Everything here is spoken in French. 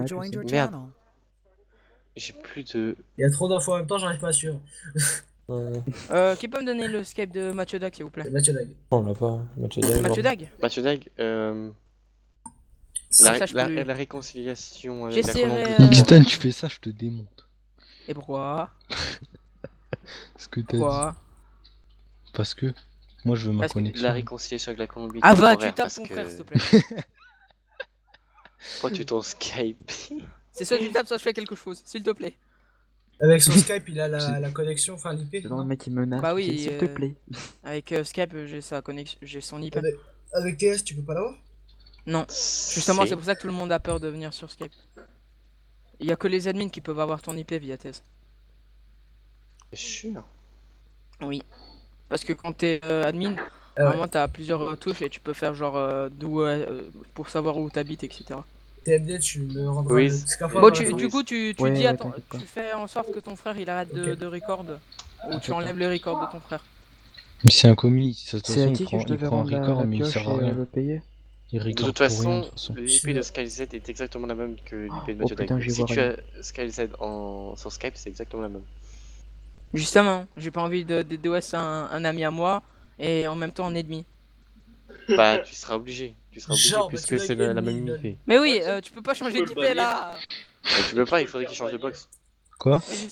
Joined your Merde. channel. J'ai plus de... Il y a trop d'infos en même temps, j'arrive pas à suivre. Qui peut me donner le Skype de Mathieu Dag, s'il vous plaît? C'est Mathieu Dag. On l'a pas. Mathieu C'est Dag, Mathieu bon. Dag? Mathieu Dag, Ça, je peux lui- la réconciliation avec la J'essaierai, Colombie. Xten, tu fais ça, je te démonte. Et pourquoi? Ce que t'as dit. Pourquoi? Parce que moi je veux ma Parce que connexion. La réconciliation avec la Colombie. Ah va, temporaire, tu tapes parce ton que- frère, s'il te plaît. Pourquoi tu ton Skype? C'est soit tu tapes, soit je fais quelque chose, s'il te plaît. Avec son Skype, il a C'est- la connexion, enfin l'IP. Non, le mec il menace. Bah oui, Ok, s'il te plaît. Avec Skype, j'ai sa connexion, j'ai son IP. Avec TS, tu peux pas l'avoir? Non, justement, c'est pour ça que tout le monde a peur de venir sur Skype. Il y a que les admins qui peuvent avoir ton IP via thèse. Sûr. Oui. Parce que quand t'es admin, Ah ouais. normalement t'as plusieurs touches et tu peux faire genre pour savoir où t'habites, etc. TMD, tu me rendras Oui, le c'est- scaphandre Bon, à la fin. du coup, tu Ouais, dis ouais, à ton, t'inquiète pas. tu fais en sorte que ton frère il arrête Ok. de record, ou tu D'accord. enlèves le record de ton frère. Mais c'est un commis, de toute C'est façon à il qui que je prend, il devais prend un rendre la record mais il pioche sert à et rien. le payer? Il De record toute pour rien façon, de toute façon. l'IP de SkyZ est exactement la même que l'IP de Oh Mathieu putain, Dag. j'y Si vois tu rien. as SkyZ sur Skype, c'est exactement la même. Justement, j'ai pas envie de DOS un ami à moi et en même temps un ennemi. Bah, tu seras obligé. Tu seras obligé Genre, puisque Mathieu c'est Dag, la ennemi, même lol. IP. Mais oui, tu peux pas changer d'IP là. Mais tu peux pas, il faudrait qu'il change de box. Quoi?